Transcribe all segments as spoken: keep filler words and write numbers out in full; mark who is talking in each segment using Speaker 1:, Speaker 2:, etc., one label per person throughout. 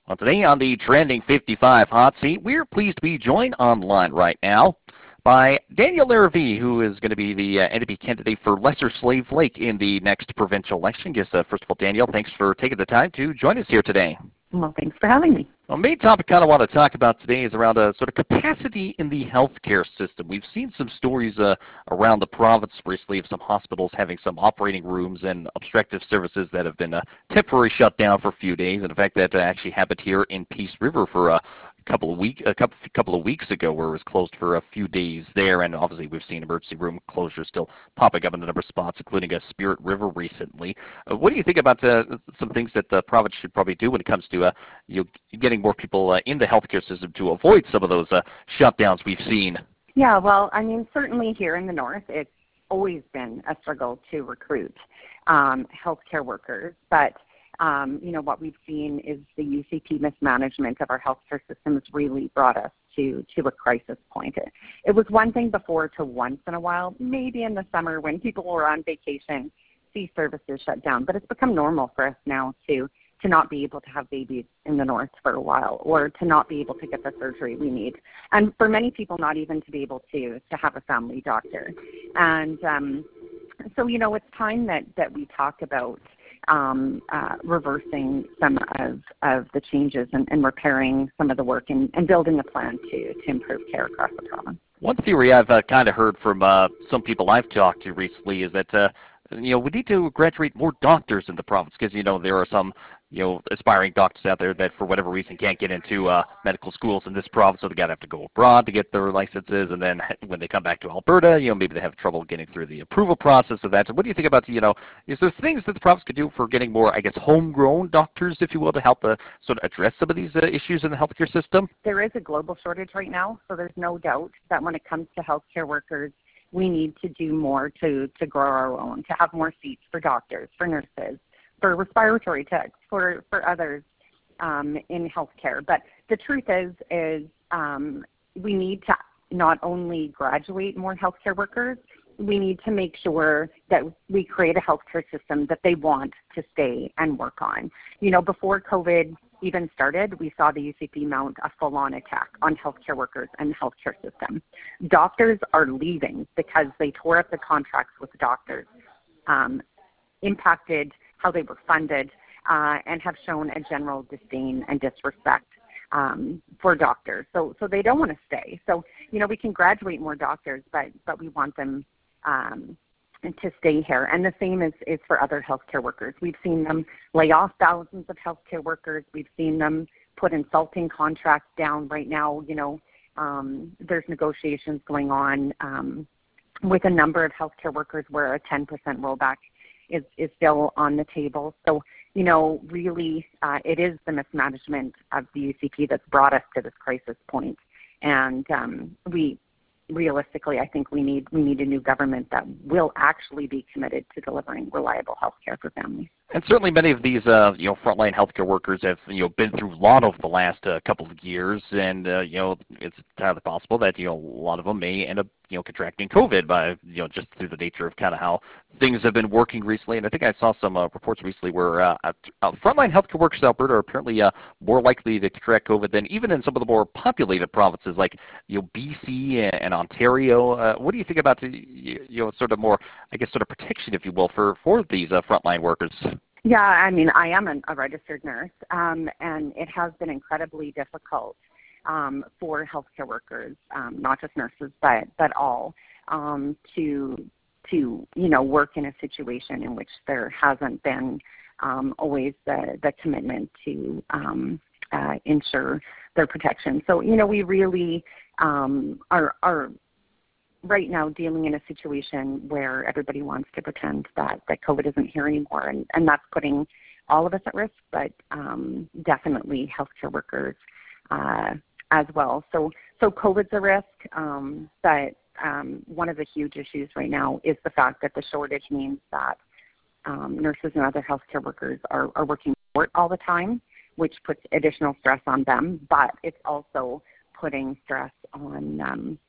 Speaker 1: Well, today on the Trending fifty-five Hot Seat, we're pleased to be joined online right now by Daniel Larrivee, who is going to be the uh, N D P candidate for Lesser Slave Lake in the next provincial election. Guess, uh, first of all, Daniel, thanks for taking the time to join us here today.
Speaker 2: Well, thanks for having me.
Speaker 1: Well, the main topic I kind of want to talk about today is around a sort of capacity in the healthcare system. We've seen some stories uh, around the province recently of some hospitals having some operating rooms and obstructive services that have been uh, temporarily shut down for a few days. And in fact, that uh, actually happened here in Peace River for a couple of week a couple couple of weeks ago, where it was closed for a few days there. And obviously, we've seen emergency room closures still popping up in a number of spots, including a Spirit River recently. Uh, what do you think about uh, some things that the province should probably do when it comes to uh, you know, getting more people uh, in the healthcare system to avoid some of those uh, shutdowns we've seen?
Speaker 2: Yeah, well, I mean, certainly here in the north, it's always been a struggle to recruit um, healthcare workers. But, um, you know, what we've seen is the U C P mismanagement of our healthcare system has really brought us to, to a crisis point. It, it was one thing before to once in a while, maybe in the summer when people were on vacation, see services shut down. But it's become normal for us now to to not be able to have babies in the north for a while, or to not be able to get the surgery we need. And for many people, not even to be able to, to have a family doctor. And um, so, you know, it's time that, that we talk about um, uh, reversing some of, of the changes and, and repairing some of the work and, and building a plan to, to improve care across the province.
Speaker 1: One theory I've uh, kind of heard from uh, some people I've talked to recently is that uh, you know, we need to graduate more doctors in the province, because, you know, there are some, you know, aspiring doctors out there that for whatever reason can't get into uh, medical schools in this province, so they got to have to go abroad to get their licenses, and then when they come back to Alberta, you know, maybe they have trouble getting through the approval process of that. So what do you think about, you know, is there things that the province could do for getting more, I guess, homegrown doctors, if you will, to help uh, sort of address some of these uh, issues in the healthcare system?
Speaker 2: There is a global shortage right now, so there's no doubt that when it comes to healthcare workers, we need to do more to, to grow our own, to have more seats for doctors, for nurses, for respiratory techs, for, for others um, in healthcare. But the truth is, is um, we need to not only graduate more healthcare workers, we need to make sure that we create a healthcare system that they want to stay and work on. You know, before COVID even started, we saw the U C P mount a full-on attack on healthcare workers and the healthcare system. Doctors are leaving because they tore up the contracts with doctors, um, impacted how they were funded, uh, and have shown a general disdain and disrespect um, for doctors. So, so they don't want to stay. So, you know, we can graduate more doctors, but but we want them um, to stay here. And the same is, is for other healthcare workers. We've seen them lay off thousands of healthcare workers. We've seen them put insulting contracts down right now. You know, um, there's negotiations going on um, with a number of healthcare workers where a ten percent rollback is, is still on the table. So, you know, really uh, it is the mismanagement of the U C P that's brought us to this crisis point. And um, we realistically, I think we need we need a new government that will actually be committed to delivering reliable health care for families.
Speaker 1: And certainly many of these, uh, you know, frontline healthcare workers have, you know, been through a lot over the last uh, couple of years, and uh, you know, it's entirely possible that, you know, a lot of them may end up, you know, contracting COVID by, you know, just through the nature of kind of how things have been working recently. And I think I saw some uh, reports recently where uh, uh, frontline healthcare workers in Alberta are apparently uh, more likely to contract COVID than even in some of the more populated provinces like, you know, B C and, and Ontario. Uh, what do you think about the, you know, sort of more, I guess, sort of protection, if you will, for for these uh, frontline workers?
Speaker 2: Yeah, I mean, I am an, a registered nurse, um, and it has been incredibly difficult um, for healthcare workers, um, not just nurses, but but all, um, to to you know work in a situation in which there hasn't been um, always the the commitment to um, uh, ensure their protection. So you know, we really um, are are. right now dealing in a situation where everybody wants to pretend that, that COVID isn't here anymore, and, and that's putting all of us at risk, but um, definitely healthcare workers uh, as well. So so COVID's a risk, um, but um, one of the huge issues right now is the fact that the shortage means that um, nurses and other healthcare workers are, are working short all the time, which puts additional stress on them, but it's also putting stress on um,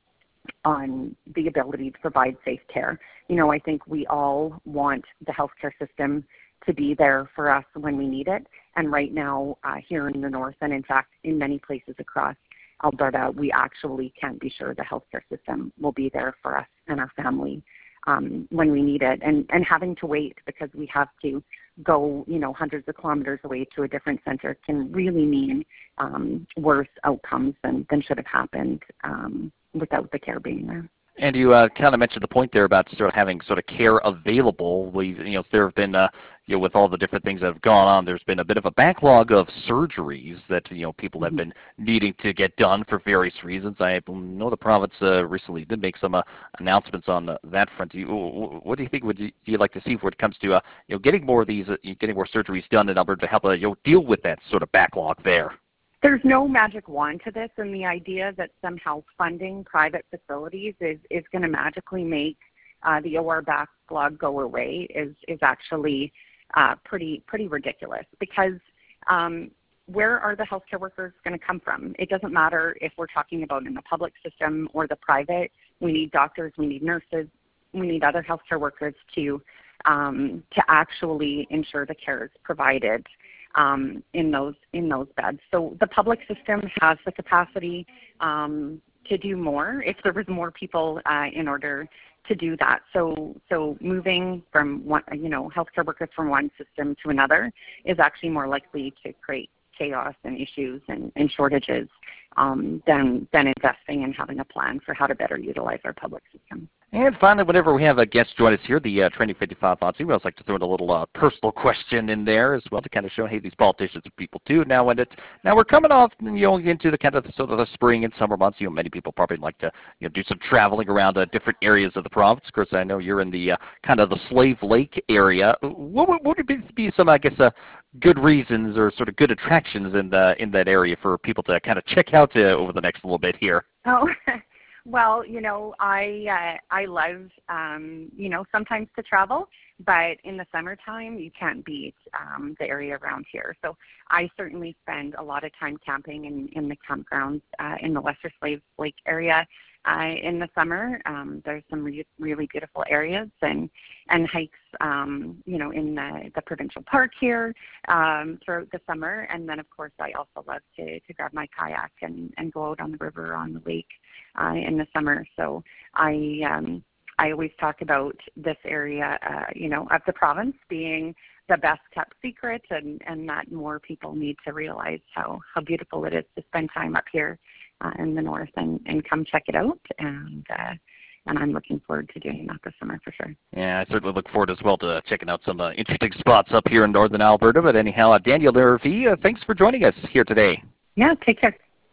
Speaker 2: on the ability to provide safe care. You know, I think we all want the healthcare system to be there for us when we need it. And right now, uh, here in the north, and in fact, in many places across Alberta, we actually can't be sure the healthcare system will be there for us and our family um, when we need it. And, and having to wait because we have to go, you know, hundreds of kilometers away to a different center can really mean um, worse outcomes than, than should have happened um, without the care being there.
Speaker 1: And you uh, kind of mentioned the point there about sort of having sort of care available. We, you know, there have been, uh, you know, with all the different things that have gone on, there's been a bit of a backlog of surgeries that, you know, people have been needing to get done for various reasons. I know the province uh, recently did make some uh, announcements on uh, that front. Do you, what do you think would you, do you like to see when it comes to, uh, you know, getting more of these, uh, getting more surgeries done in Alberta to help, uh, you know, deal with that sort of backlog there?
Speaker 2: There's no magic wand to this, and the idea that somehow funding private facilities is, is going to magically make uh, the O R backlog go away is, is actually uh, pretty pretty ridiculous, because um, where are the healthcare workers going to come from? It doesn't matter if we're talking about in the public system or the private. We need doctors, we need nurses, we need other healthcare workers to um, to actually ensure the care is provided Um, in those in those beds. So the public system has the capacity um, to do more if there was more people uh, in order to do that. So so moving from one, you know, healthcare workers from one system to another is actually more likely to create chaos and issues and, and shortages um, than than investing and having a plan for how to better utilize our public system.
Speaker 1: And finally, whenever we have a guest join us here, the uh, Training fifty-five Thoughts, we always like to throw in a little uh, personal question in there as well to kind of show, hey, these politicians are people too. Now, when it now we're coming off, you know, into the kind of the, sort of the spring and summer months. You know, many people probably like to, you know, do some traveling around uh, different areas of the province. Of course, I know you're in the uh, kind of the Slave Lake area. What would, what would be, be some, I guess, uh, good reasons or sort of good attractions in the in that area for people to kind of check out uh, over the next little bit here?
Speaker 2: Oh. Well, you know, I uh, I love, um, you know, sometimes to travel, but in the summertime, you can't beat um, the area around here. So I certainly spend a lot of time camping in, in the campgrounds uh, in the Lesser Slave Lake area uh, in the summer. Um, there's some re- really beautiful areas and, and hikes, um, you know, in the, the provincial park here um, throughout the summer. And then, of course, I also love to, to grab my kayak and, and go out on the river or on the lake Uh, in the summer. So I um, I always talk about this area, uh, you know, of the province being the best kept secret, and, and that more people need to realize how, how beautiful it is to spend time up here uh, in the north and, and come check it out. And uh, and I'm looking forward to doing that this summer for sure.
Speaker 1: Yeah, I certainly look forward as well to checking out some uh, interesting spots up here in northern Alberta. But anyhow, uh, Danielle Larivee, uh, thanks for joining us here today.
Speaker 2: Yeah, take care.